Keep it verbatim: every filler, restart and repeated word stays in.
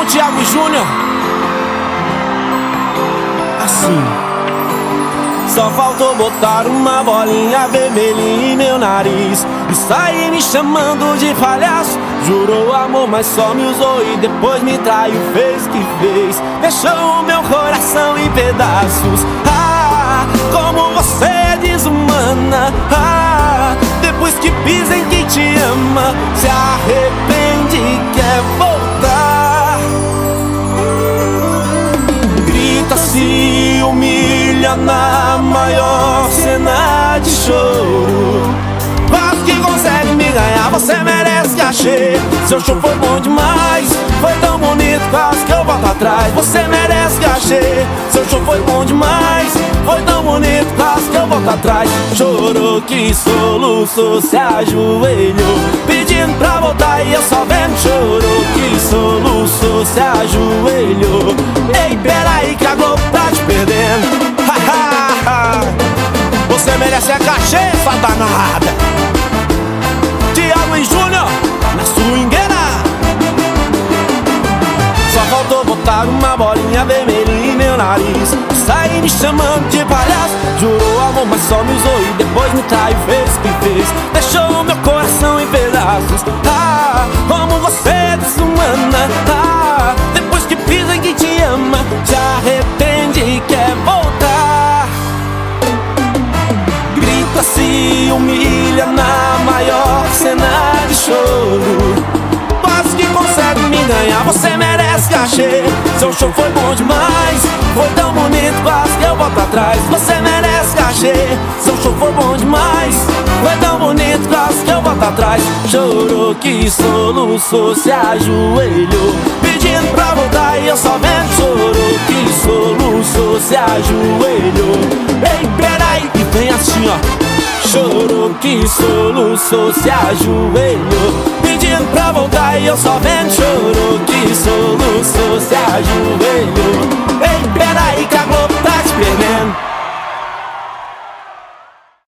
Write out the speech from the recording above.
com Thiago Júnior. Assim. Só faltou botar uma bolinha vermelha em meu nariz e sair me chamando de palhaço. Jurou amor, mas só me usou e depois me traiu, fez que fez. Deixou o meu coração em pedaços. Ah, como você é desumana. Ah, depois que pisa em quem te ama, se arrepende e quer voltar. Grita, se humilha na maior cena de choro. Quase que consegue me ganhar, você merece cachê. Seu show foi bom demais, foi tão bonito, quase que eu volto atrás. Você merece cachê. Seu show foi bom demais, foi tão bonito, quase que eu volto atrás. Chorou que soluçou, se ajoelhou pedindo pra voltar e eu só vendo. Chorou que soluçou, se ajoelhou. Ei, peraí que a Globo tá te perdendo. Você merece a cachê, satanada. Thiago Júnior, na swingueira. Só faltou botar uma bolinha vermelha em meu nariz, sair me chamando de palhaço. Jurou amor, mas só me usou e depois me traiu, fez que fez. Deixou meu coração em pedaços. Ah, como você é desumana. Ah, depois que pisa em quem te ama, se arrepende e quer voltar. Grita, se humilha na maior cena de choro. Quase que consegue me ganhar, você merece cachê. Seu show foi bom demais, foi tão bonito, quase que eu volto atrás. Você merece cachê. Seu show foi bom demais, foi tão bonito, quase que eu volto atrás. Chorou que soluçou, se ajoelhou pedindo pra voltar e eu só vendo. Chorou que soluçou, se ajoelhou. Ei, peraí, e vem assim ó. Chorou que soluçou, se ajoelhou pedindo pra voltar e eu só vendo. Chorou que soluçou, se ajoelhou.